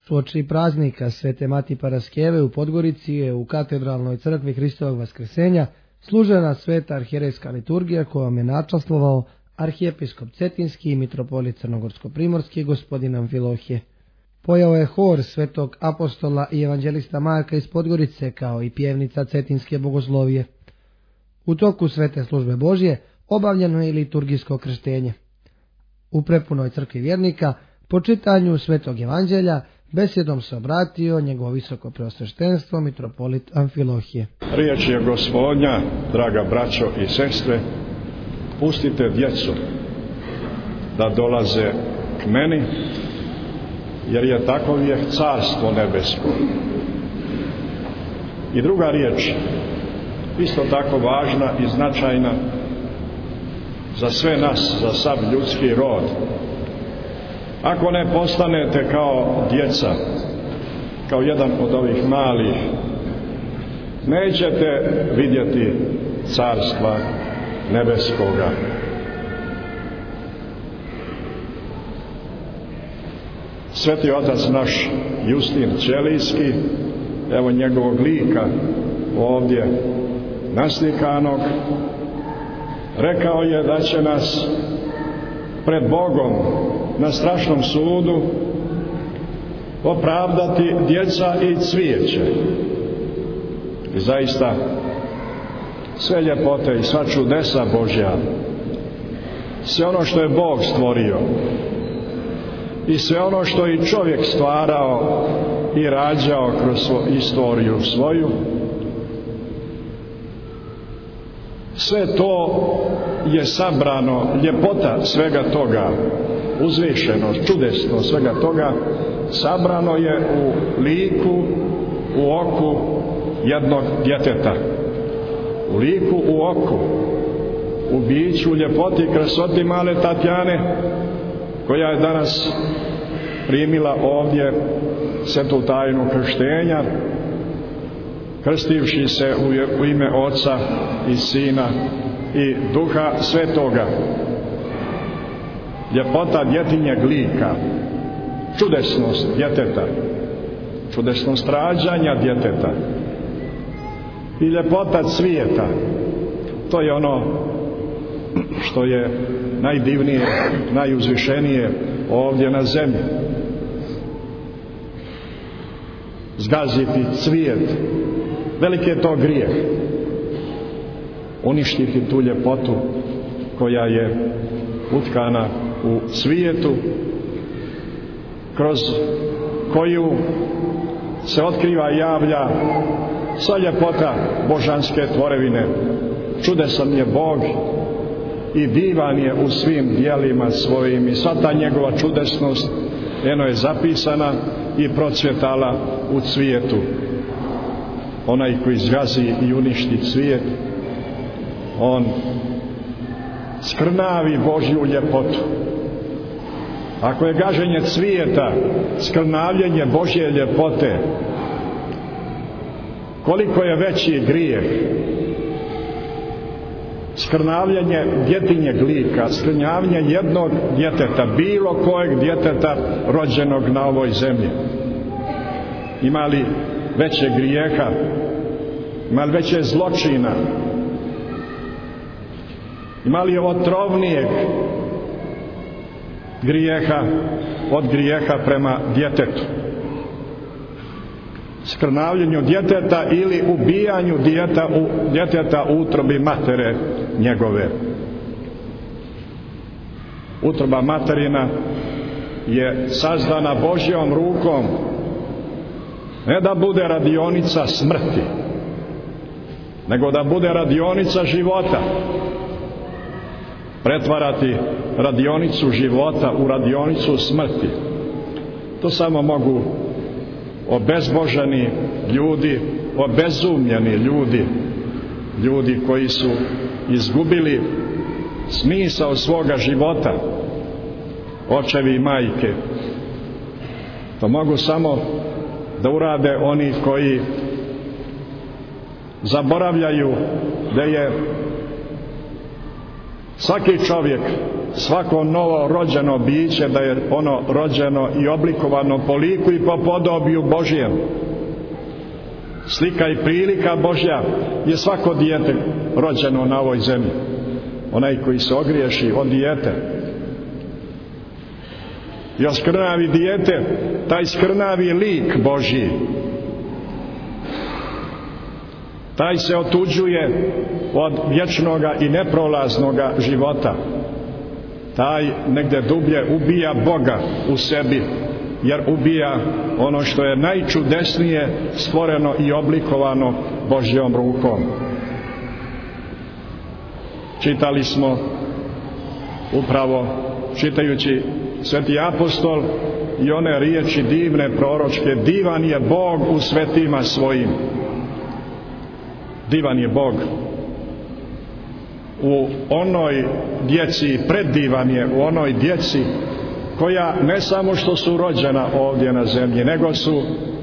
Uoči praznika Svete Mati Paraskeve u Podgorici je u katedralnoj crkvi Hristovog Vaskrsenja služena sveta arhijerejska liturgija kojom je načastvovao arhijepiskop Cetinski i mitropolit Crnogorsko-primorski gospodin Amfilohije. Pojao je hor svetog apostola i evanđelista Marka iz Podgorice kao i pjevnica Cetinske bogoslovije. U toku svete službe Božje obavljeno je liturgijsko krštenje. U prepunoj crkvi vjernika po čitanju svetog evanđelja besjedom se obratio njegovo visoko preosveštenstvo mitropolit Amfilohije. Riječ je Gospodnja, draga braćo i sestre, pustite djecu da dolaze k meni, jer je tako je carstvo nebesko. I druga riječ, isto tako važna i značajna za sve nas, za sav ljudski rod. Ako ne postanete kao djeca, kao jedan od ovih malih, nećete vidjeti carstva nebeskoga. Sveti otac naš Justin Ćelijski, evo njegovog lika ovdje naslikanog, rekao je da će nas pred Bogom na strašnom sudu opravdati djeca i cvijeće. I zaista sve ljepote i sva čudesa Božja, sve ono što je Bog stvorio i sve ono što je čovjek stvarao i rađao kroz istoriju svoju, sve to je sabrano, ljepota svega toga, uzvišenost, čudesnost svega toga, sabrano je u liku, u oku jednog djeteta. U liku, u oku, u biću, u ljepoti i krasoti male Tatjane, koja je danas primila ovdje svetu tajnu krštenja, krstivši se u ime Oca i Sina i Duha Svetoga. Ljepota djetinjeg lika, čudesnost djeteta, čudesnost rađanja djeteta i ljepota cvijeta, to je ono što je najdivnije, najuzvišenije ovdje na zemlji. Zgaziti cvijet, veliki je to grijeh. Uništiti tu ljepotu koja je utkana u cvijetu, kroz koju se otkriva i javlja sva ljepota božanske tvorevine. Čudesan je Bog i divan je u svim dijelima svojim i sva ta njegova čudesnost eno je zapisana i procvjetala u cvijetu. Onaj koji zgazi i uništi cvijet, on skrnavi Božju ljepotu. Ako je gaženje cvijeta skrnavljenje Božje ljepote, koliko je veći grijeh skrnavljanje djetinjeg lika, skrnavljanje jednog djeteta, bilo kojeg djeteta rođenog na ovoj zemlji. Ima li veće grijeha, ima li veće zločina, ima li otrovnijeg grijeha od grijeha prema djetetu? Skrnavljenju djeteta ili ubijanju djeteta u utrobi matere njegove. Utroba materina je sazdana Božjom rukom, ne da bude radionica smrti, nego da bude radionica života. Pretvarati radionicu života u radionicu smrti, to samo mogu obezboženi ljudi, obezumljeni ljudi koji su izgubili smisao svoga života, očevi i majke. To mogu samo da urade oni koji zaboravljaju da je svaki čovjek svako novo rođeno biće, da je ono rođeno i oblikovano po liku i po podobiju Božijem. Slika i prilika Božja je svako dijete rođeno na ovoj zemlji. Onaj koji se ogriješi od dijete i oskrnavi dijete, taj skrnavi lik Božji, taj se otuđuje od vječnoga i neprolaznoga života. Taj negdje dublje ubija Boga u sebi, jer ubija ono što je najčudesnije stvoreno i oblikovano Božjom rukom. Čitali smo upravo, čitajući Sveti apostol i one riječi divne proročke: divan je Bog u svetima svojim. Divan je Bog u onoj djeci, preddivan je u onoj djeci koja ne samo što su rođena ovdje na zemlji, nego su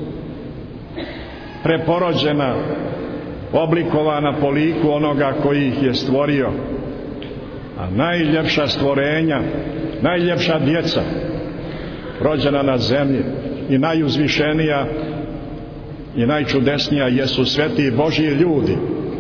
preporođena, oblikovana po liku onoga koji ih je stvorio. A najljepša stvorenja, najljepša djeca rođena na zemlji i najuzvišenija i najčudesnija jesu sveti Božji ljudi.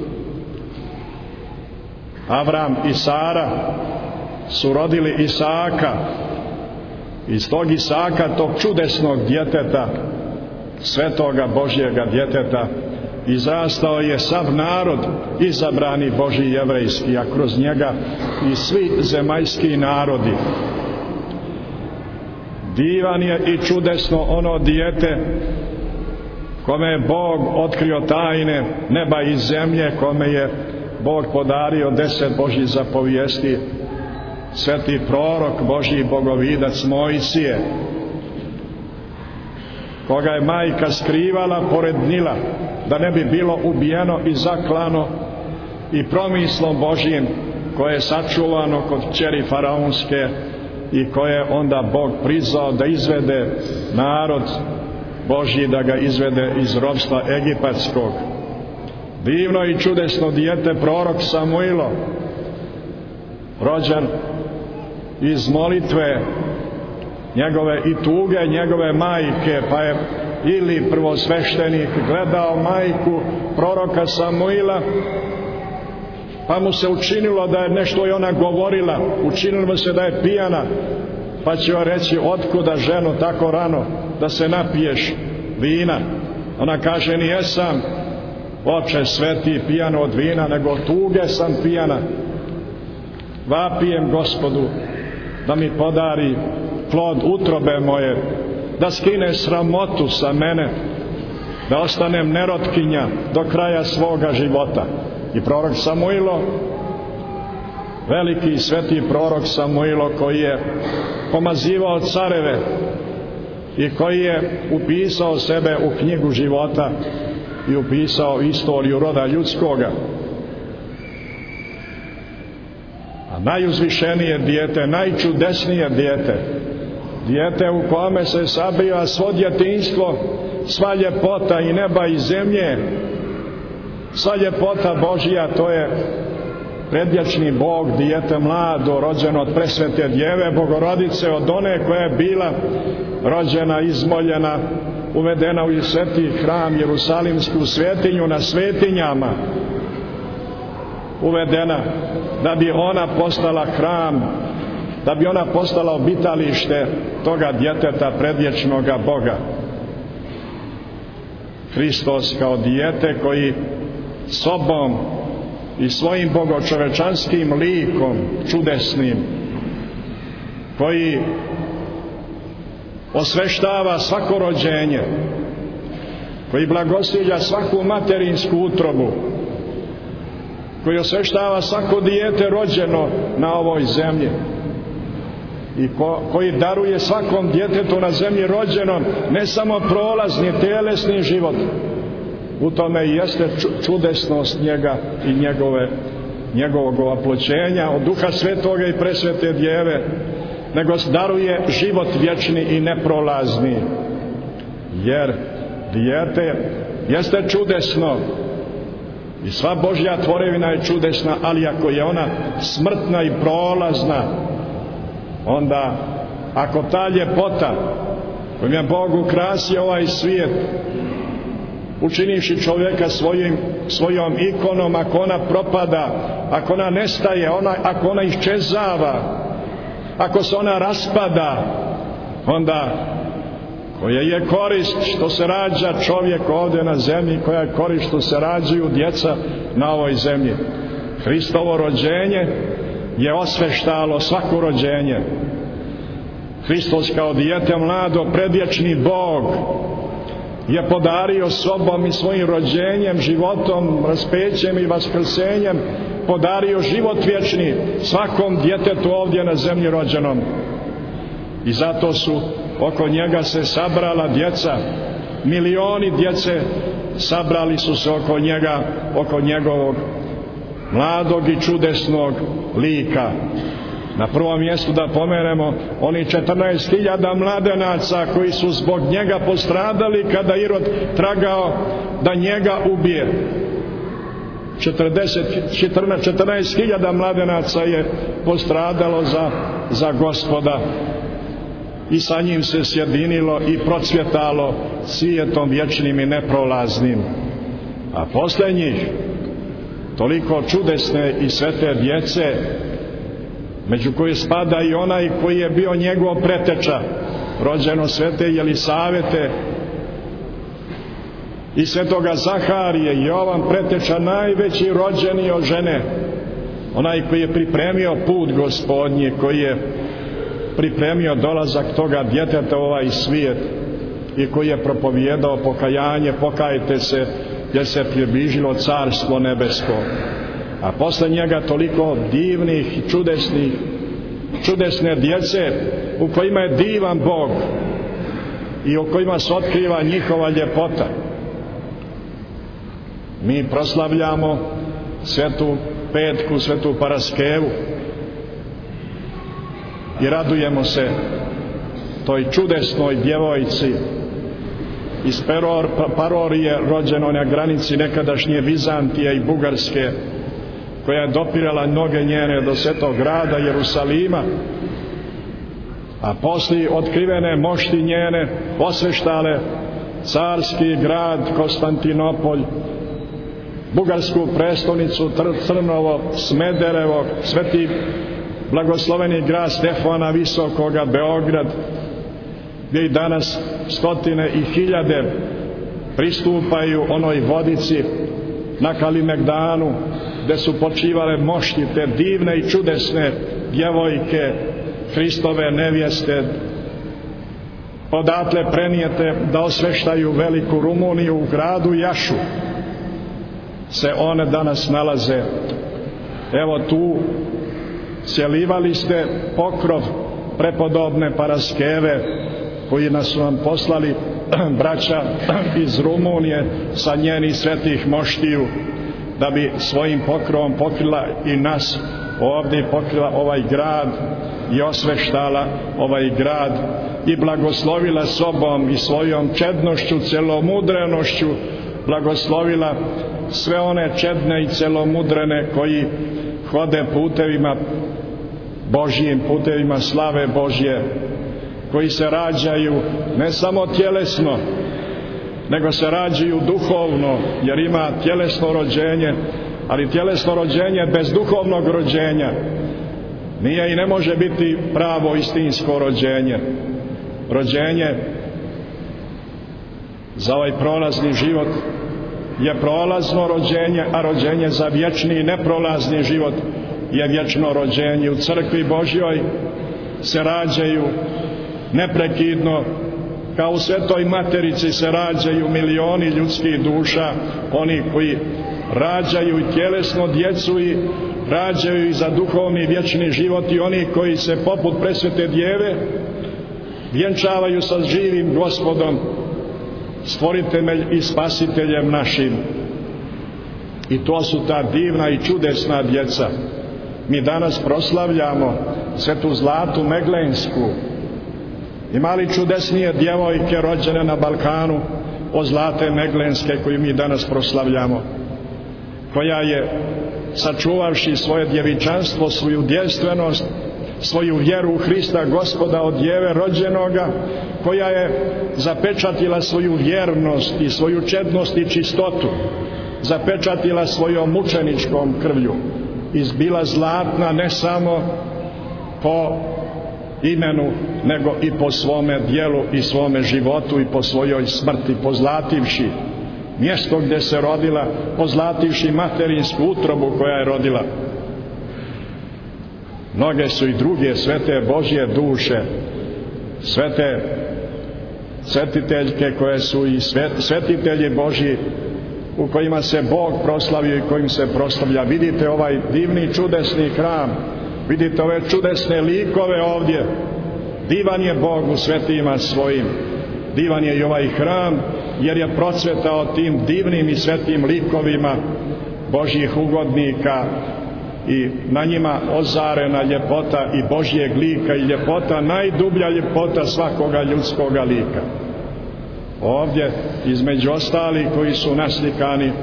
Avram i Sara su rodili Isaka. Iz tog Isaka, tog čudesnog djeteta, svetoga Božjega djeteta, izrastao je sav narod, izabrani Božji jevrejski, a kroz njega i svi zemaljski narodi. Divan je i čudesno ono dijete kome je Bog otkrio tajne neba i zemlje, kome je Bog podario 10 Božjih zapovijesti, sveti prorok Božji bogovidac Mojsije, koga je majka skrivala pored Nila da ne bi bilo ubijeno i zaklano, i promislom Božjim koje je sačuvano kod kćeri faraonske i koje onda Bog prizvao da izvede narod Božji, da ga izvede iz ropstva egipatskog. Divno i čudesno dijete prorok Samuilo, rođen iz molitve njegove i tuge njegove majke, pa je ili prvosveštenik gledao majku proroka Samuila, pa mu se učinilo da je nešto i ona govorila, učinilo mu se da je pijana, pa će joj reći: otkuda ženo tako rano da se napiješ vina? Ona kaže: nijesam, oče sveti, pijana od vina, nego od tuge sam pijana. Vapijem Gospodu da mi podari plod utrobe moje, da skine sramotu sa mene, da ostanem nerotkinja do kraja svoga života. I prorok Samuilo, veliki i sveti prorok Samuilo, koji je pomazivao careve i koji je upisao sebe u knjigu života i upisao istoriju roda ljudskoga. A najuzvišenije dijete, najčudesnije dijete, dijete u kome se sabiva svo djetinjstvo, sva ljepota i neba i zemlje, sva ljepota Božja, to je predvječni Bog, dijete mlado, rođeno od presvete djeve Bogorodice, od one koja je bila rođena, izmoljena, uvedena u sveti hram Jerusalimsku svetinju na svetinjama, uvedena da bi ona postala hram, da bi ona postala obitalište toga djeteta predvječnoga Boga. Hristos kao dijete koji sobom i svojim bogočovečanskim likom čudesnim, koji osveštava svako rođenje, koji blagosilja svaku materinsku utrobu, koji osveštava svako dijete rođeno na ovoj zemlji i koji daruje svakom djetetu na zemlji rođenom ne samo prolazni telesni život, u tome i jeste čudesnost njega i njegovog oploćenja od Duha Svetoga i presvete djeve, nego daruje život vječni i neprolazni, jer dijete jeste čudesno i sva Božja tvorevina je čudesna, ali ako je ona smrtna i prolazna, onda ako ta ljepota kojom je Bog ukrasio ovaj svijet, učinivši čovjeka svojom ikonom, ako ona propada, ako ona nestaje, ako ona iščezava, ako se ona raspada, onda koja je korist što se rađa čovjek ovdje na zemlji, koja je korist što se rađaju djeca na ovoj zemlji. Hristovo rođenje je osveštalo svako rođenje. Hristos kao dijete mlado, predvječni Bog, je podario sobom i svojim rođenjem, životom, raspećem i vaskrsenjem podario život vječni svakom djetetu ovdje na zemlji rođenom. I zato su oko njega se sabrala djeca, milioni djece sabrali su se oko njega, oko njegovog mladog i čudesnog lika. Na prvom mjestu da pomenemo oni 14.000 mladenaca koji su zbog njega postradali kada Irod tragao da njega ubije. 14.000 mladenaca je postradalo za Gospoda i sa njim se sjedinilo i procvjetalo svijetom vječnim i neprolaznim. A poslije njih toliko čudesne i svete djece, među koje spada i onaj koji je bio njegov preteča, rođeno svete Jelisavete i svetoga Zaharije, Jovan preteča, najveći rođeni od žene, onaj koji je pripremio put Gospodnji, koji je pripremio dolazak toga djeteta u ovaj svijet i koji je propovijedao pokajanje, pokajte se jer se približilo carstvo nebesko. A posle njega toliko divnih i čudesne djece u kojima je divan Bog i u kojima se otkriva njihova ljepota. Mi proslavljamo Svetu Petku, Svetu Paraskevu i radujemo se toj čudesnoj djevojci iz Parorije, rođenoj na granici nekadašnje Vizantije i Bugarske, koja je dopirala noge njene do svetog grada Jerusalima, a poslije otkrivene mošti njene osveštale carski grad Konstantinopolj, bugarsku prestolnicu Trnovo, Smederevo, sveti blagosloveni grad Stefana Visokoga, Beograd, gdje i danas stotine i hiljade pristupaju onoj vodici na Kalimegdanu, gdje su počivale mošti, te divne i čudesne djevojke, Hristove nevjeste, odatle prenijete da osveštaju veliku Rumuniju u gradu Jašu, se one danas nalaze. Evo tu sjelivali ste pokrov prepodobne Paraskeve, koji nas su nam poslali braća iz Rumunije sa njenih svetih moštiju, da bi svojim pokrovom pokrila i nas ovdje, pokrila ovaj grad i osveštala ovaj grad i blagoslovila sobom i svojom čednošću, celomudrenošću blagoslovila sve one čedne i celomudrene koji hode putevima Božjim, putevima slave Božje, koji se rađaju ne samo tjelesno, nego se rađaju duhovno, jer ima tjelesno rođenje, ali tjelesno rođenje bez duhovnog rođenja nije i ne može biti pravo istinsko rođenje. Rođenje za ovaj prolazni život je prolazno rođenje, a rođenje za vječni i neprolazni život je vječno rođenje. U crkvi Božjoj se rađaju neprekidno, kao u Svetoj Materici se rađaju milioni ljudskih duša, oni koji rađaju i tjelesno djecu i rađaju i za duhovni vječni život, i oni koji se poput presvete djeve vjenčavaju sa živim Gospodom, stvoriteljem i spasiteljem našim. I to su ta divna i čudesna djeca. Mi danas proslavljamo svetu Zlatu Meglensku. Ima li čudesnije djevojke rođene na Balkanu od Zlate Meglenske koju mi danas proslavljamo, koja je, sačuvavši svoje djevičanstvo, svoju djevstvenost, svoju vjeru u Hrista Gospoda od Djeve rođenoga, koja je zapečatila svoju vjernost i svoju čednost i čistotu, zapečatila svojom mučeničkom krvlju, izbila zlatna ne samo po imenu, nego i po svome djelu i svome životu i po svojoj smrti, pozlativši mjesto gdje se rodila, pozlativši materinsku utrobu koja je rodila. Mnoge su i druge svete Božje duše, svete svetiteljke koje su i svetitelji Božji, u kojima se Bog proslavio i kojim se proslavlja. Vidite ovaj divni čudesni hram, vidite ove čudesne likove ovdje. Divan je Bog u svetima svojim, divan je i ovaj hram, jer je procvetao tim divnim i svetim likovima Božjih ugodnika i na njima ozarena ljepota i Božjeg lika i ljepota, najdublja ljepota svakoga ljudskoga lika. Ovdje, između ostalih koji su naslikani,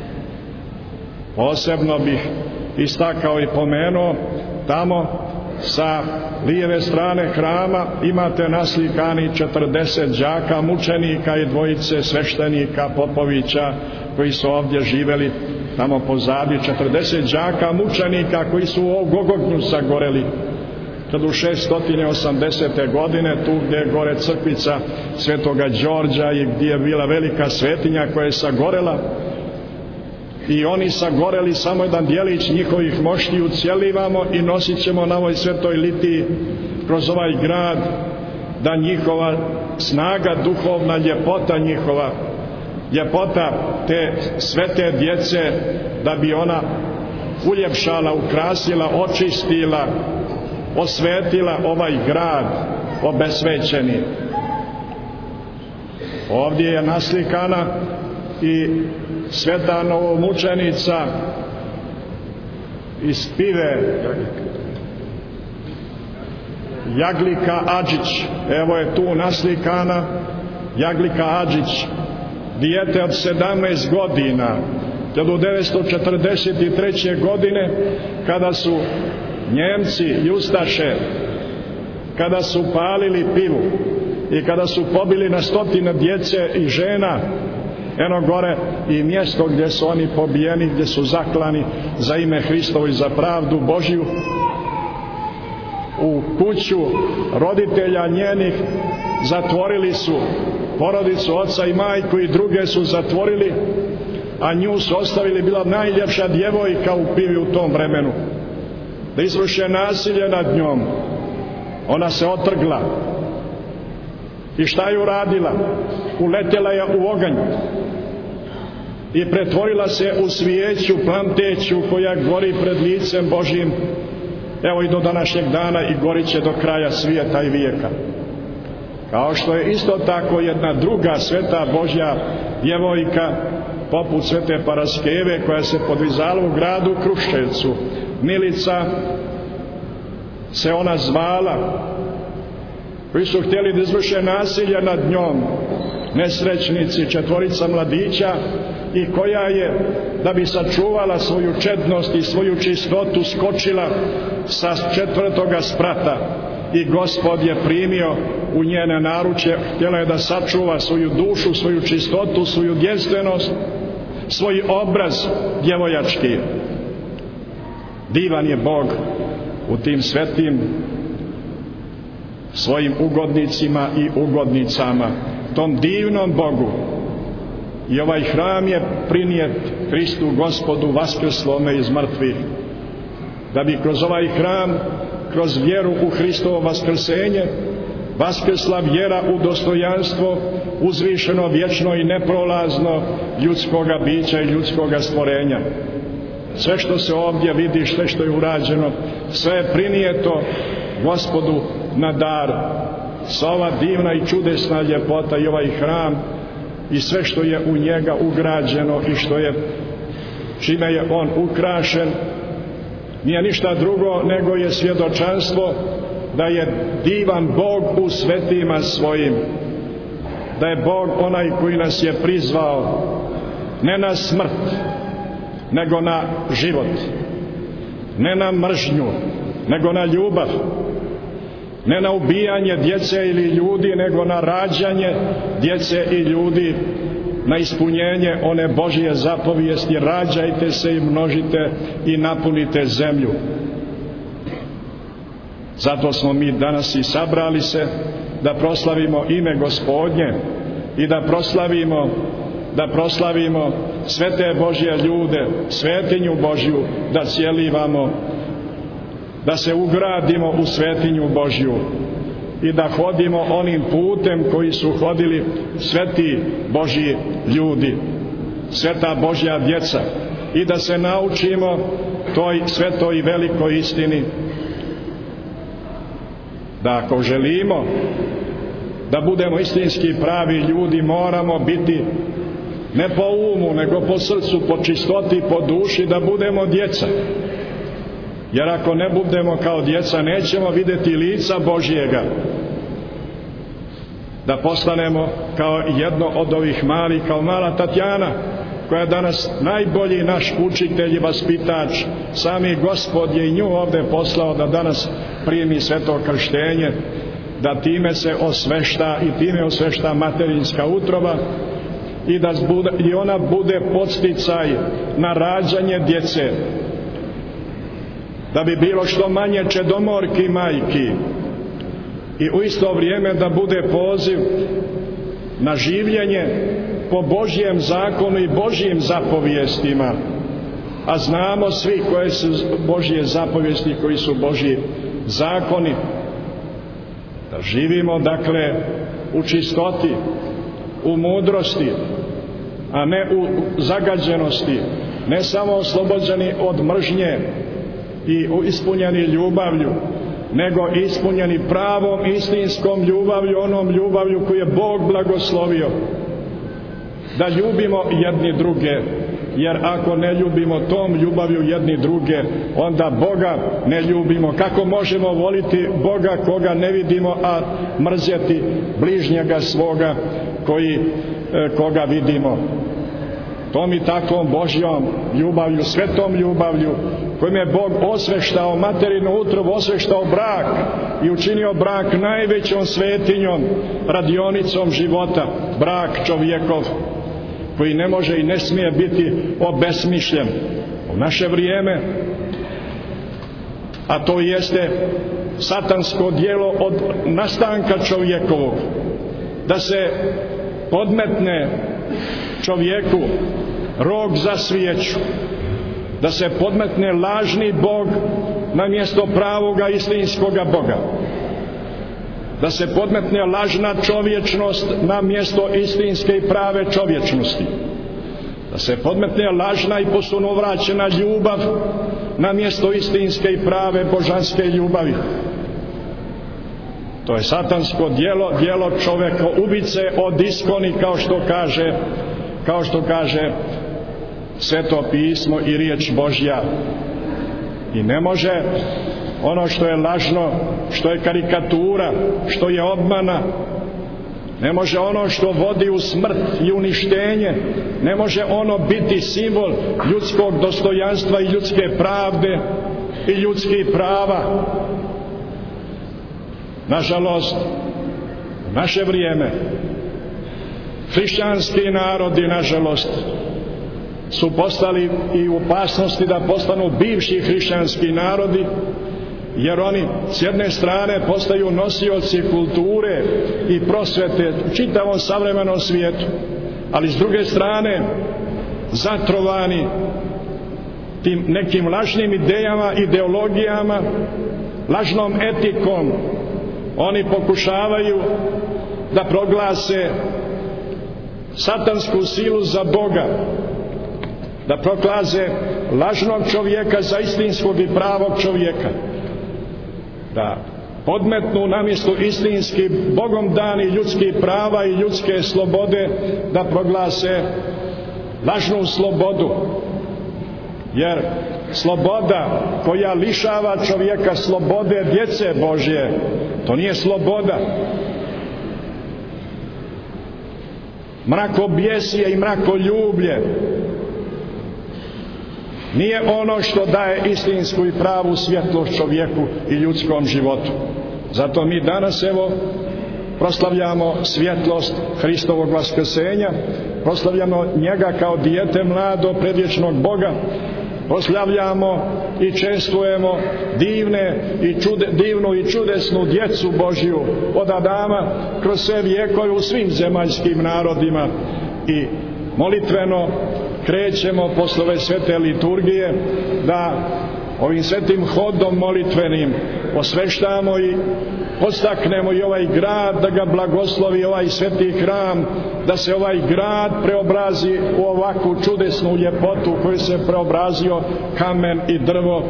posebno bih istakao i pomenuo, tamo sa lijeve strane hrama imate naslikani 40 đaka mučenika i dvojice sveštenika Popovića koji su ovdje živjeli tamo pozadi, 40 đaka mučenika koji su u Gogognju sagoreli 1680. godine, tu gdje je gore crkvica Svetoga Đorđa i gdje je bila velika svetinja koja je sagorela, i oni sagoreli, samo jedan dijelić njihovih mošti ucjelivamo i nosit ćemo na ovoj svetoj litiji kroz ovaj grad, da njihova snaga duhovna, ljepota njihova, ljepota te svete djece, da bi ona uljepšala, ukrasila, očistila, osvetila ovaj grad obesvećeni. Ovdje je naslikana i sveta novomučenica iz Pive, Jaglika Adžić. Evo je tu naslikana Jaglika Adžić, dijete od 17 godina, 1943. godine, kada su Njemci i ustaše, kada su palili Pivu i kada su pobili na stotine djece i žena, eno gore i mjesto gdje su oni pobijeni, gdje su zaklani za ime Hristovo i za pravdu Božju, u kuću roditelja njenih zatvorili su porodicu, oca i majku, i druge su zatvorili, a nju su ostavili, bila najljepša djevojka u Pivi u tom vremenu, da izvrše nasilje nad njom. Ona se otrgla i šta je uradila? Uletjela je u oganj i pretvorila se u svijeću plamteću koja gori pred licem Božjim, evo i do današnjeg dana, i gorit će do kraja svijeta i vijeka. Kao što je isto tako jedna druga sveta Božja djevojka poput svete Paraskeve, koja se podvizala u gradu Kruševcu, Milica se ona zvala, koji su htjeli da izvrše nasilje nad njom, nesrećnici, 4 mladića, i koja je, da bi sačuvala svoju čednost i svoju čistotu, skočila sa 4. sprata, i Gospod je primio u njene naručje. Htjela je da sačuva svoju dušu, svoju čistotu, svoju djevstvenost, svoj obraz djevojački. Divan je Bog u tim svetim svojim ugodnicima i ugodnicama, tom divnom Bogu. I ovaj hram je prinijet Hristu Gospodu vaskrslome iz mrtvih, da bi kroz ovaj hram, kroz vjeru u Hristovo vaskrsenje, vaskrsla vjera u dostojanstvo uzvišeno, vječno i neprolazno ljudskoga bića i ljudskoga stvorenja. Sve što se ovdje vidi, sve što je urađeno, sve je prinijeto Gospodu na dar. Sva ova divna i čudesna ljepota i ovaj hram i sve što je u njega ugrađeno i što je, čime je on ukrašen, nije ništa drugo nego je svjedočanstvo da je divan Bog u svetima svojim, da je Bog onaj koji nas je prizvao ne na smrt, nego na život, ne na mržnju, nego na ljubav, Ne na ubijanje djece ili ljudi, nego na rađanje djece i ljudi, na ispunjenje one Božje zapovijesti: rađajte se i množite i napunite zemlju. Zato smo mi danas i sabrali se da proslavimo ime Gospodnje i da proslavimo sve te Božje ljude, svetinju Božju, da cijelivamo, da se ugradimo u svetinju Božju i da hodimo onim putem koji su hodili sveti Božji ljudi, sveta Božja djeca, i da se naučimo toj svetoj i velikoj istini, da ako želimo da budemo istinski pravi ljudi, moramo biti ne po umu, nego po srcu, po čistoti, po duši, da budemo djeca. Jer ako ne budemo kao djeca, nećemo vidjeti lica Božjega. Da postanemo kao jedno od ovih malih, kao mala Tatjana, koja je danas najbolji naš učitelj i vaspitač. Sami Gospod je i nju ovdje poslao da danas primi sveto krštenje, da time se osvešta i time osvešta materinska utroba, i ona bude podsticaj na rađanje djece, da bi bilo što manje čedomorki majki, i u isto vrijeme da bude poziv na življenje po Božjem zakonu i Božjim zapovijestima. A znamo svi koje su Božje zapovijesti, koji su Božji zakoni. Da živimo, dakle, u čistoti, u mudrosti, a ne u zagađenosti, ne samo oslobođeni od mržnje i ispunjeni ljubavlju, nego ispunjeni pravom istinskom ljubavlju, onom ljubavlju koju je Bog blagoslovio. Da ljubimo jedni druge, jer ako ne ljubimo tom ljubavlju jedni druge, onda Boga ne ljubimo. Kako možemo voliti Boga koga ne vidimo, a mrzeti bližnjega svoga koga vidimo? Tom i takvom Božjom ljubavlju, svetom ljubavlju, kojim je Bog osveštao materinu utrobu, osveštao brak i učinio brak najvećom svetinjom, radionicom života, brak čovjekov, koji ne može i ne smije biti obesmišljen u naše vrijeme. A to jeste satansko djelo od nastanka čovjekovog, da se podmetne čovjeku rog za svijeću, da se podmetne lažni Bog na mjesto pravoga istinskoga Boga, da se podmetne lažna čovječnost na mjesto istinske i prave čovječnosti, da se podmetne lažna i posunovraćena ljubav na mjesto istinske i prave božanske ljubavi. To je satansko djelo čovjeka ubice od iskoni, kao što kaže Sveto pismo i riječ Božja. I ne može ono što je lažno, što je karikatura, što je obmana, ne može ono što vodi u smrt i uništenje, ne može ono biti simbol ljudskog dostojanstva i ljudske pravde i ljudskih prava. Nažalost, u naše vrijeme hrišćanski narodi, nažalost, su postali i u opasnosti da postanu bivši hrišćanski narodi, jer oni s jedne strane postaju nosioci kulture i prosvete u čitavom savremenom svijetu, ali s druge strane zatrovani tim nekim lažnim idejama, ideologijama, lažnom etikom, oni pokušavaju da proglase satansku silu za Boga, da proglase lažnog čovjeka za istinskog i pravog čovjeka, da podmetnu namjesto istinski Bogom dani ljudskih prava i ljudske slobode, da proglase lažnu slobodu. Jer sloboda koja lišava čovjeka slobode djece Božje, to nije sloboda. Mrakobjesje i mrakoljublje nije ono što daje istinsku i pravu svjetlost čovjeku i ljudskom životu. Zato mi danas evo proslavljamo svjetlost Hristovog vaskrsenja, proslavljamo njega kao dijete mlado predvječnog Boga, proslavljamo i čestvujemo divnu i čudesnu djecu Božju od Adama kroz sve vjekove u svim zemaljskim narodima i molitveno krećemo posle ove svete liturgije da ovim svetim hodom molitvenim osveštamo i podstaknemo i ovaj grad, da ga blagoslovi ovaj sveti hram, da se ovaj grad preobrazi u ovakvu čudesnu ljepotu koju se preobrazio kamen i drvo,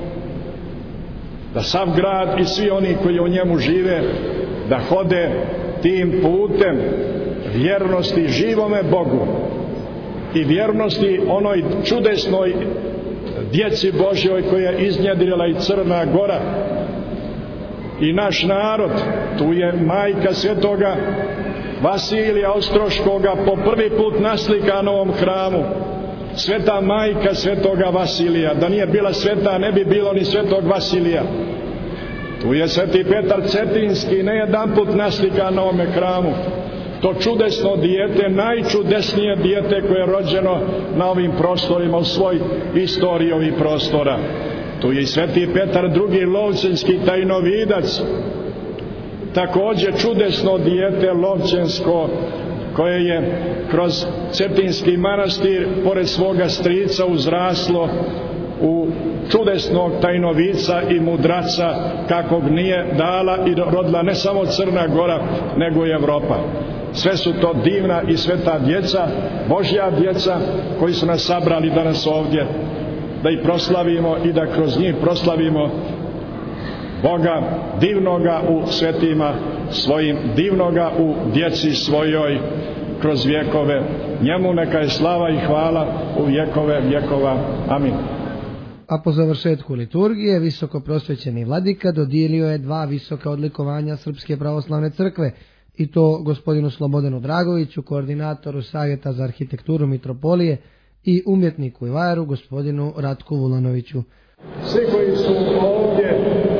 da sav grad i svi oni koji u njemu žive da hode tim putem vjernosti živome Bogu i vjernosti onoj čudesnoj djeci Božjoj koja je iznjedrila i Crna Gora i naš narod. Tu je majka svetoga Vasilija Ostroškoga po prvi put naslika na ovom hramu, sveta majka svetoga Vasilija. Da nije bila sveta ne bi bilo ni svetog Vasilija. Tu je sveti Petar Cetinski ne jedan put naslika na ovome hramu. To čudesno dijete, najčudesnije dijete koje je rođeno na ovim prostorima u svoj istoriji ovih prostora. Tu je i sveti Petar II. Lovćenski tajnovidac, također čudesno dijete lovćensko koje je kroz Cetinski manastir pored svoga strica uzraslo u čudesnog tajnovica i mudraca kakvog nije dala i rodila ne samo Crna Gora nego i Evropa. Sve su to divna i sveta djeca, Božja djeca koji su nas sabrali danas ovdje da ih proslavimo i da kroz njih proslavimo Boga divnoga u svetima svojim, divnoga u djeci svojoj kroz vjekove. Njemu neka je slava i hvala u vjekove vjekova. Amin. A po završetku liturgije visoko prosvećeni vladika dodijelio je 2 visoka odlikovanja Srpske pravoslavne crkve, i to gospodinu Slobodanu Dragoviću, koordinatoru Savjeta za arhitekturu Mitropolije, i umjetniku i vajaru gospodinu Ratku Vulanoviću. Svi koji su ovdje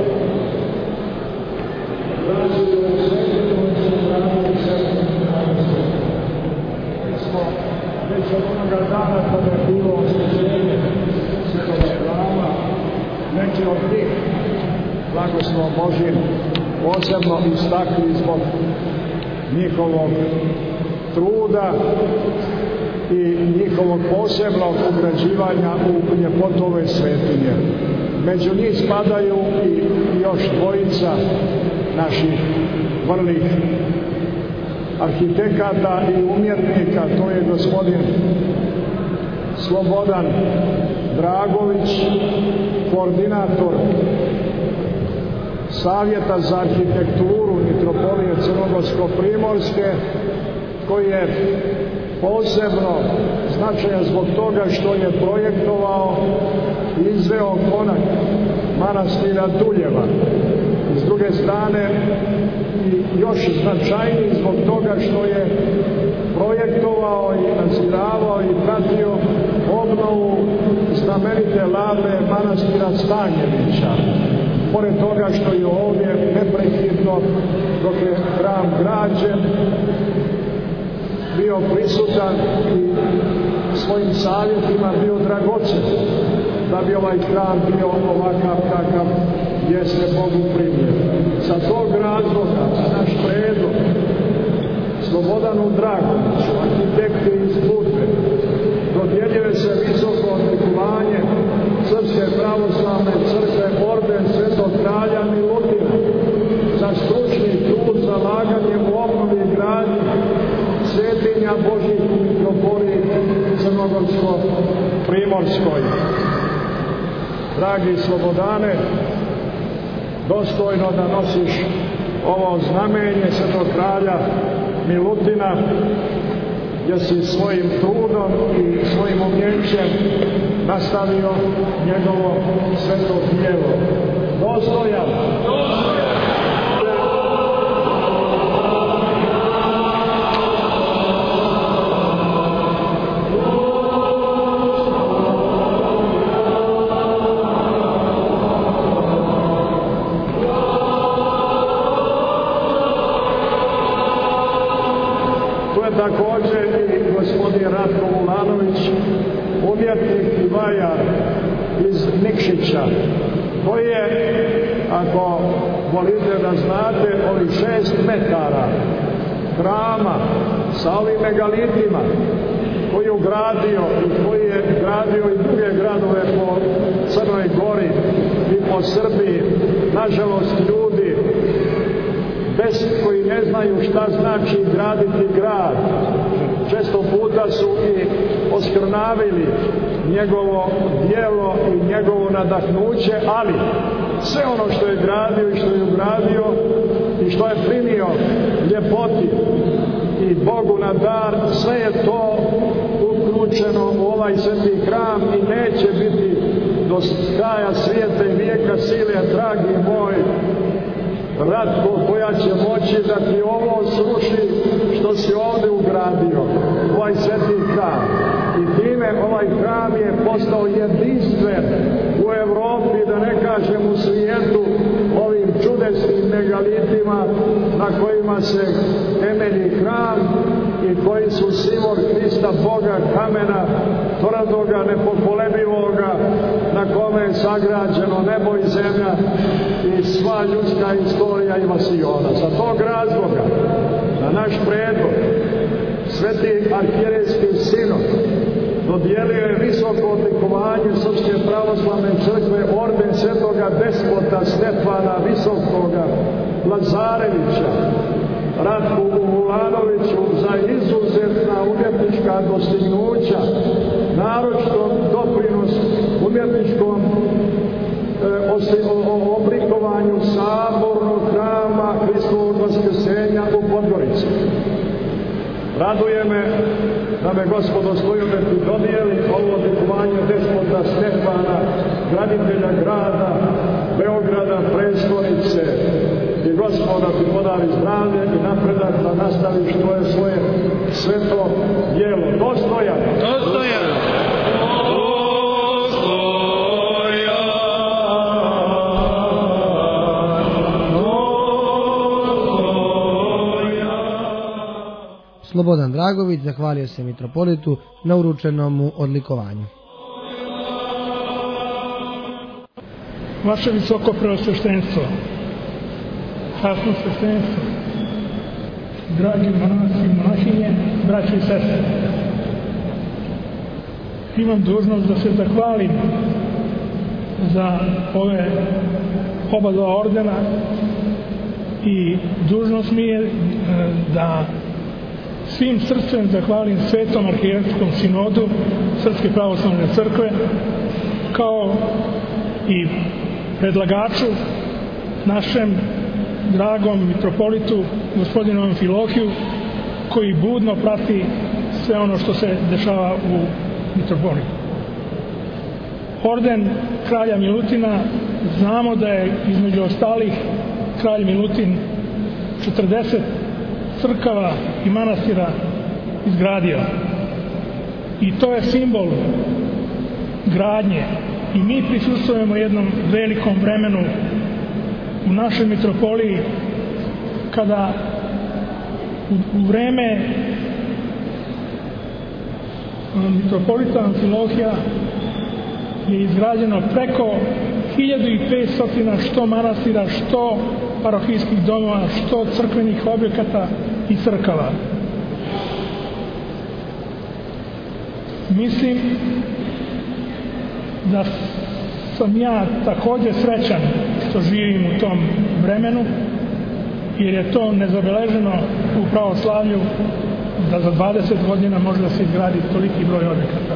već od onoga dana kada je bilo osvećenje Svetoga hrama, neki od njih blagoslov Božji posebno istakli zbog njihovog truda i njihovog posebnog ugrađivanja u ljepotu ove svetinje. Među njih spadaju i još 2 naših vrlih arhitekata i umjetnika, to je gospodin Slobodan Dragović, koordinator Savjeta za arhitekturu Mitropolije Crnogorsko-primorske, koji je posebno značajan zbog toga što je projektovao i izveo konak manastira Duljeva. S druge strane, i još značajniji zbog toga što je projektovao i nadziravao i pratio obnovu znamenite labe manastira Stanjevića. Pored toga što je ovdje neprekidno, dok je hram građen, bio prisutan i svojim savjetima bio dragocen da bi ovaj hram bio ovakav kakav jeste Bogu primjer. Sa tog razloga naš predlog Slobodanu Dragoviću, arhitekti iz Budve, dodjeljuje se visoko odlikovanje Srpske pravoslavne crkve orden Svetog kralja Milutina za stručni trud, zalaganje u obnovi i gradnji svetinja Božjih u Mitropoliji Crnogorsko-primorskoj. Dragi Slobodane, dostojno da nosiš ovo znamenje Svetog kralja Milutina, gdje si svojim trudom i svojim umjećem nastavio njegovo sveto djelo. Dostojan! gospodin Ratko Vulanović, umjetnik i vajar iz Nikšića, koji je, ako volite da znate, ovih 6 metara hrama sa ovim megalitima koji je ugradio i koji je gradio i druge gradove po Crnoj Gori i po Srbiji, nažalost ljudi bez koji ne znaju šta znači graditi grad, često puta su i oskrnavili njegovo djelo i njegovo nadahnuće, ali sve ono što je gradio i što je ugradio i što je primio ljepoti i Bogu na dar, sve je to uključeno u ovaj sveti hram i neće biti do kraja svijeta i vijeka sile, dragi moj Ratko, koja će moći da ti ovo sruši što si ovdje ugradio, ovaj sveti hram. I time ovaj hram je postao jedinstven u Evropi, da ne kažem u svijetu, ovim čudesnim megalitima na kojima se temelji hram i koji su simbol Hrista, Boga, kamena, tvrdoga, nepokolebivoga, na kome je sagrađeno nebo i zemlja i sva ljudska istorija i vasiona. Za tog razloga, na naš predlog, Sveti arhijerejski sinod dodijelio je visoko odlikovanje Srpske pravoslavne crkve orden svetoga despota Stefana Visokoga Lazarevića Ratku Vulanoviću za izuzetna umjetnička dostignuća, naročito doprinos umjetničkom oblikovanju sabornog hrama Hristovog vaskrsenja u Podgorici. Raduje me da me Gospod Stojometi dodijeli ovo odlikovanje despota Stefana, graditelja grada, Beograda, prestonice, i Gospod da ti podari zdravlje i napredak da nastaviš svoje sveto djelo. Dostojan! Dostojan! Slobodan Dragović zahvalio se mitropolitu na uručenom mu odlikovanju. Vaše visoko preosveštenstvo, časno sveštenstvo, dragi monasi i monahinje, braće i sestre, imam dužnost da se zahvalim za ove oba dva ordena i dužnost mi je da svim srcem zahvalim Svetom arhijerejskom sinodu Srpske pravoslavne crkve, kao i predlagaču, našem dragom mitropolitu gospodinu Amfilohiju, koji budno prati sve ono što se dešava u mitropoliju. Orden kralja Milutina, znamo da je između ostalih kralj Milutin 40 crkava i manastira izgradio. I to je simbol gradnje. I mi prisustvujemo jednom velikom vremenu u našoj mitropoliji, kada u vreme mitropolita Amfilohija je izgrađeno preko 1500 što manastira, što parohijskih domova, što crkvenih objekata i crkava. Mislim da sam ja također srećan što živim u tom vremenu, jer je to nezabeleženo u pravoslavlju da za 20 godina može da se izgradi toliki broj objekata.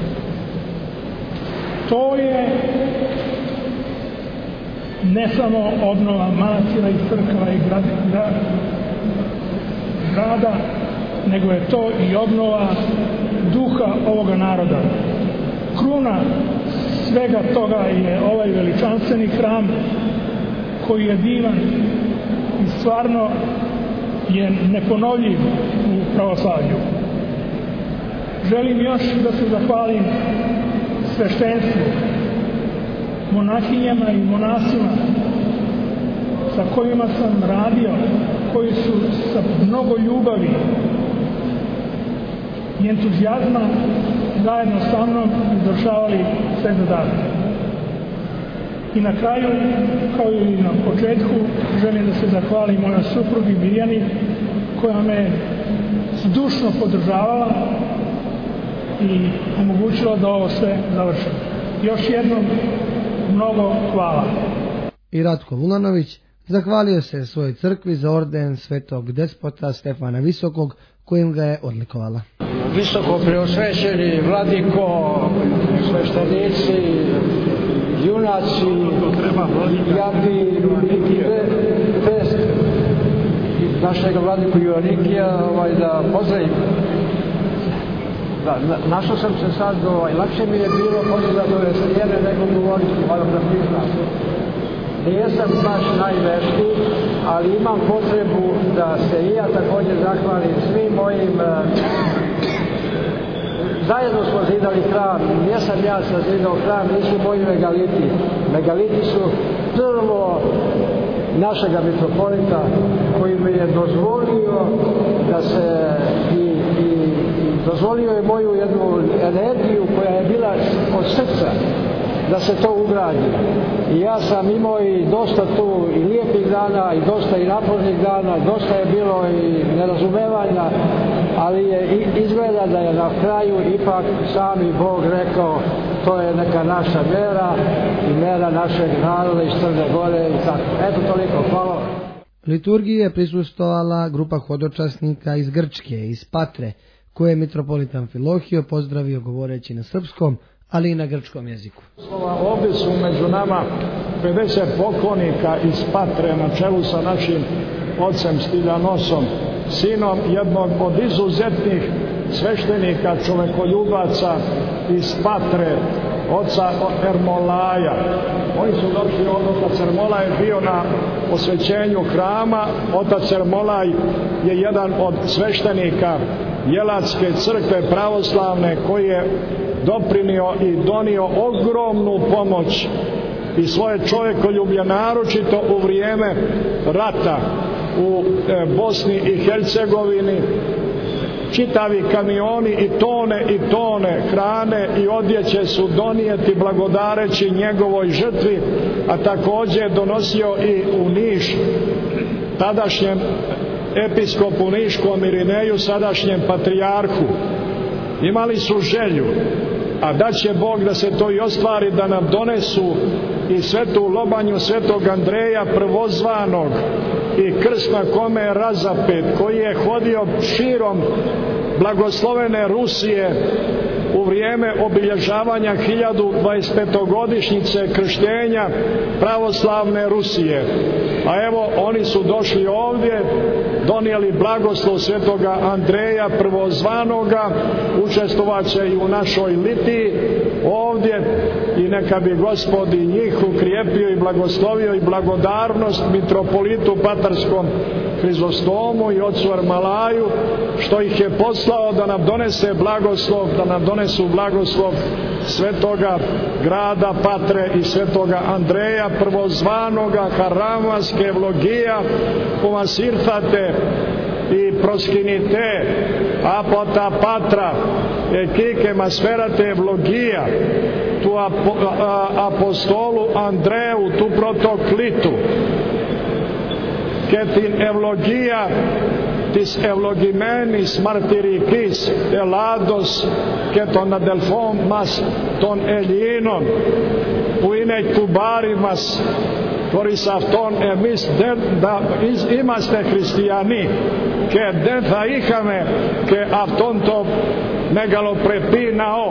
To je ne samo obnova manastira i crkava i grada, nego je to i obnova duha ovoga naroda. Kruna svega toga je ovaj veličanstveni hram, koji je divan i stvarno je neponovljiv u pravoslavlju. Želim još da se zahvalim sveštenstvu, monahinjama i monasima sa kojima sam radio, koji su sa mnogo ljubavi i entuzijazma zajedno sa mnom izvršavali sve zadatke. I na kraju, kao i na početku, želim da se zahvalim mojoj suprugi Mirjani, koja me zdušno podržavala i omogućila da ovo sve završim. Još jednom mnogo hvala. I Ratko Vulanović zahvalio se svojoj crkvi za orden svetog despota Stefana Visokog, kojim ga je odlikovala. Visoko preosvećeni vladiko, sveštenici, junaci, javi test našeg vladiku Joannikija da pozdravim. Našao sam se sad, lakše mi je bilo pozdravljati ove stijene nego govoriti malo praktično. Nijesam baš najveštiji, ali imam potrebu da se i ja također zahvalim svim mojim. Zajedno smo zidali hram, nisam ja sazidao hram, nisu moji megaliti. Megaliti su prvo našega mitropolita koji mi je dozvolio da se i dozvolio je moju jednu energiju koja je bila od srca da se to ugradi. I ja sam imao i dosta tu i lijepih dana i dosta i napornih dana, dosta je bilo i nerazumevanja, ali je izgleda da je na kraju ipak sami Bog rekao to je neka naša mera i mera našeg naroda iz Crne Gore i tako. Eto toliko, hvala. Liturgiji je prisustvovala grupa hodočasnika iz Grčke, iz Patre, koje je mitropolit Amfilohio pozdravio govoreći na srpskom, ali i na grčkom jeziku. Ovdje su među nama 50 poklonika iz Patre na čelu sa našim ocem Stiljanosom, sinom jednog od izuzetnih sveštenika, čovekoljubaca iz Patre, oca Ermolaja. Oni su došli od otac Ermolaj je bio na osvećenju hrama. Otac Ermolaj je jedan od sveštenika Jelatske crkve pravoslavne koji je doprinio i donio ogromnu pomoć i svoje čovjekoljublje, naročito u vrijeme rata u Bosni i Hercegovini. Čitavi kamioni i tone hrane i odjeće su donijeti blagodareći njegovoj žrtvi, a također donosio i u Niš tadašnjem episkopu niškom Irineju, sadašnjem patrijarhu. Imali su želju, a da će Bog da se to i ostvari, da nam donesu i svetu lobanju svetog Andreja prvozvanog i krst na kome je razapet, koji je hodio širom blagoslovene Rusije u vrijeme obilježavanja 1025-godišnjice krštenja pravoslavne Rusije. A evo, oni su došli ovdje, donijeli blagoslov svetoga Andreja prvozvanoga, učestvovat će i u našoj litiji ovdje i neka bi Gospod i njih ukrijepio i blagoslovio i blagodarnost mitropolitu Patarskom Hrizostomu i ocu Ermolaju, što ih je poslao da nam donese blagoslov, da nam donesu blagoslov svetoga grada Patre i svetoga Andreja prvozvanoga, Haramaske Evlogija, Pomasirtate i proskinite apota Patra, ekike masferate Evlogija, tu apostolu Andreju, tu protoklitu, ketin Evlogija, tis Evlogimenis martirikis elados keton adelfon mas ton elinon uinek kubarimas koris avton emis da imaste Χριστιανοί και δεν θα είχαμε και αυτόν το μεγαλοπρεπή ναό.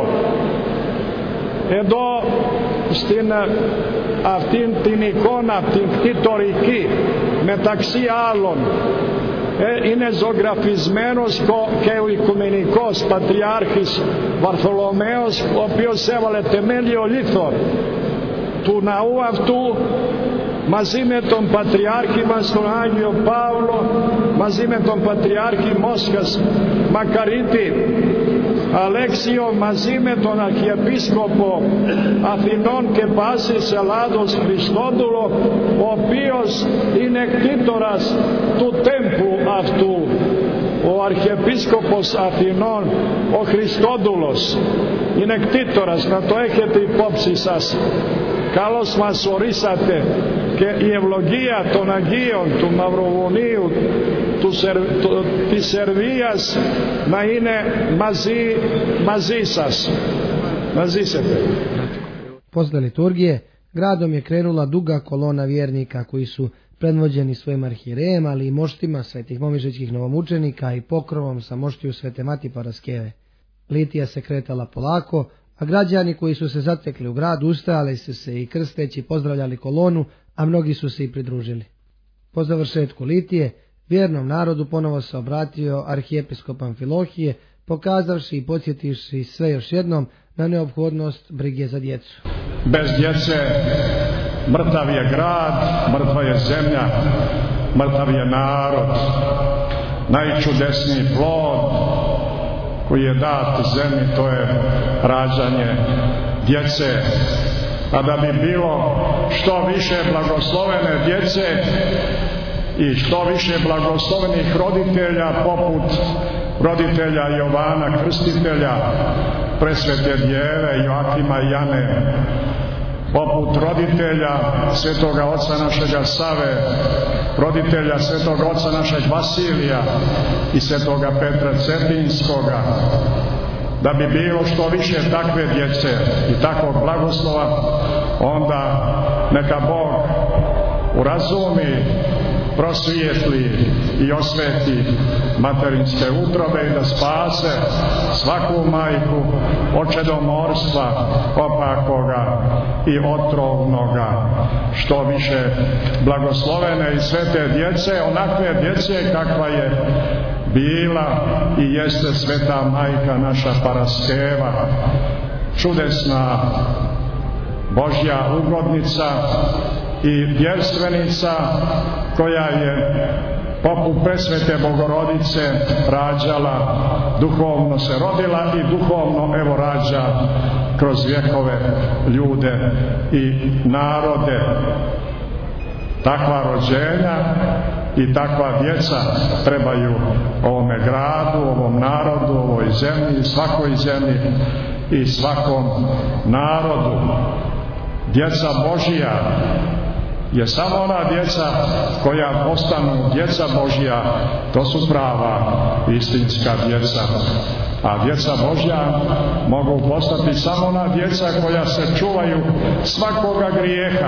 Εδώ στην αυτήν την εικόνα, την κτητορική, μεταξύ άλλων είναι ζωγραφισμένος και ο Οικουμενικός Πατριάρχης Βαρθολομαίος, ο οποίος έβαλε θεμέλιο λίθο του ναού αυτού μαζί με τον Πατριάρχη μας τον Άγιο Παύλο, μαζί με τον Πατριάρχη Μόσχας Μακαρίτη Αλέξιο, μαζί με τον Αρχιεπίσκοπο Αθηνών και πάσης Ελλάδος Χριστόδουλο, ο οποίος είναι κτήτορας του τέμπλου αυτού. o arhiepiskopos Athinon, o Christodulos, y nec Titoras, natoekete popsisas, kalos mas orisate, que η ευλογία των Αγίων του Μαυροβουνίου, της Σερβίας, να είναι μαζί σας. Posle liturgije, gradom je krenula duga kolona vjernika koji su predvođeni svojim arhijerejem, ali i moštima svetih momišićkih novomučenika i pokrovom sa moštiju Svete Mati Paraskeve. Litija se kretala polako, a građani koji su se zatekli u grad ustajali su se i krsteći pozdravljali kolonu, a mnogi su se i pridružili. Po završetku litije, vjernom narodu ponovo se obratio arhijepiskop Amfilohije, pokazavši i podsjetivši sve još jednom na neophodnost brige za djecu. Bez djece mrtav je grad, mrtva je zemlja, mrtav je narod. Najčudesniji plod koji je dat zemlji, to je rađanje djece. A da bi bilo što više blagoslovene djece i što više blagoslovenih roditelja, poput roditelja Jovana Krstitelja, presvete djeve Joakima i Jane, poput roditelja svetoga oca našega Save, roditelja svetoga oca našeg Vasilija i svetoga Petra Cetinskoga, da bi bilo što više takve djece i takvog blagoslova, onda neka Bog urazumi, prosvijetli i osveti materinske utrobe i da spase svaku majku od čedomorstva opakoga i otrovnoga, što više blagoslovene i svete djece, onakve djece kakva je bila i jeste sveta majka naša Paraskeva, čudesna Božja ugodnica i djevstvenica koja je poput presvete Bogorodice rađala, duhovno se rodila i duhovno evo rađa kroz vjekove ljude i narode. Takva rođenja i takva djeca trebaju ovome gradu, ovom narodu, ovoj zemlji, svakoj zemlji i svakom narodu. Djeca Božija je samo ona djeca koja postanu djeca Božja, to su prava istinska djeca. A djeca Božja mogu postati samo ona djeca koja se čuvaju svakoga grijeha,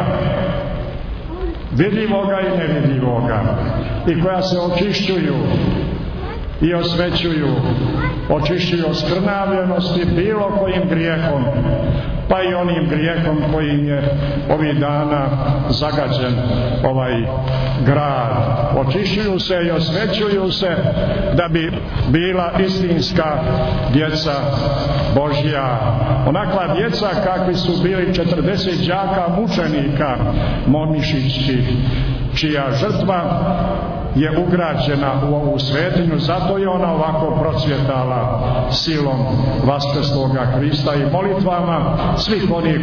vidljivoga i nevidljivoga, i koja se očišćuju i osvećuju, očišćuju od skrnavljenosti bilo kojim grijehom, pa i onim grijehom kojim je ovih dana zagađen ovaj grad. Očišćuju se i osvećuju se da bi bila istinska djeca Božja. Onakva djeca kakvi su bili 40 đaka mučenika momišićkih, čija žrtva je ugrađena u ovu svetinju, zato je ona ovako procvjetala silom vaskrsloga Hrista i molitvama svih onih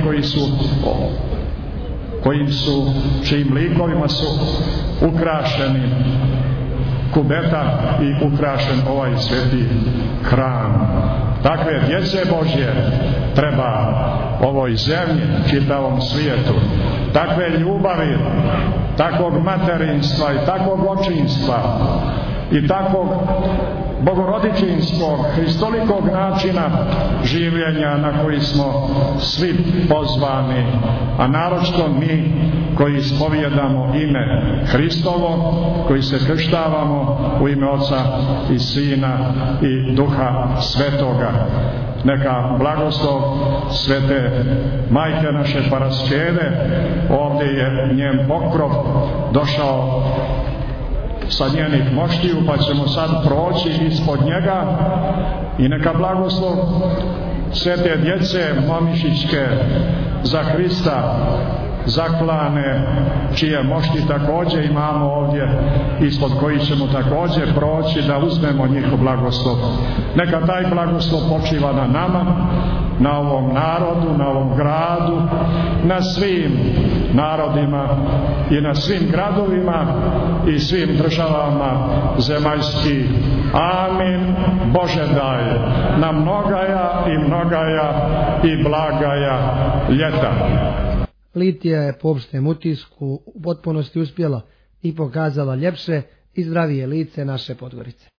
čijim likovima su ukrašeni kubeta i ukrašen ovaj sveti hram. Takve djece Božje treba ovoj zemlji, čitavom svijetu. Takve ljubavi, takvog materinstva i takvog očinstva i takvog bogorodičinskog, hristolikog načina življenja na koji smo svi pozvani, a naročito mi koji ispovijedamo ime Hristovo, koji se krštavamo u ime Oca i Sina i Duha Svetoga. Neka blagoslov svete majke naše Paraskeve, ovdje je njen pokrov došao sa njenih moštiju, pa ćemo sad proći ispod njega, i neka blagoslov svete djece momišićke za Hrista zaklane, čije mošti također imamo ovdje, ispod koji ćemo također proći da uzmemo njihov blagoslov. Neka taj blagoslov počiva na nama, na ovom narodu, na ovom gradu, na svim narodima i na svim gradovima i svim državama zemaljskih. Amin. Bože daj na mnogaja i blagaja ljeta. Litija je po opštem utisku u potpunosti uspjela i pokazala ljepše i zdravije lice naše Podgorice.